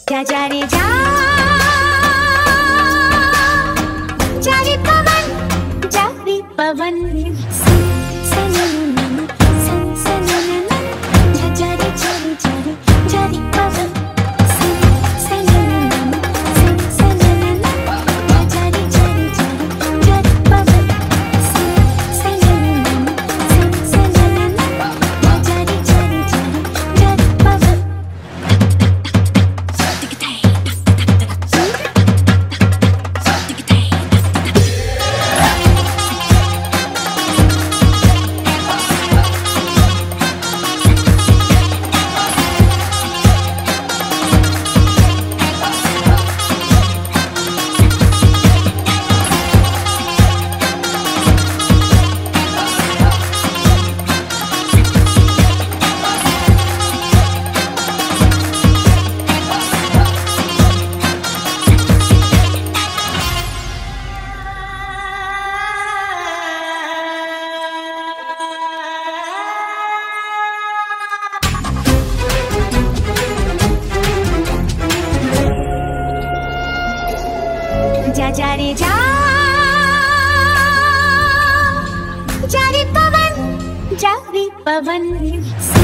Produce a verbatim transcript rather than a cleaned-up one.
जा जा रे जा जा रे पवन जा रे पवन सन सननन सन सननन जा जा रे जा रे जा रे जा रे पवन सन सननन सन सननन जा जा रे जा रे जा रे जा रे पवन सन सननन सन सननन जा जा रे जा रे जा रे जा रे पवन जा जा रे जा जा रे पवन जा रे पवन